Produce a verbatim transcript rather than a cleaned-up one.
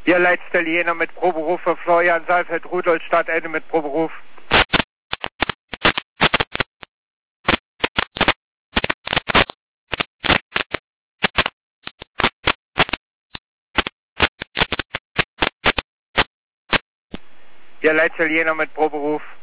Hier letzte Jena mit Proberuf für Florian Seifert, Rudolstadt, Ende mit Proberuf. Hier letzte Jena mit Proberuf.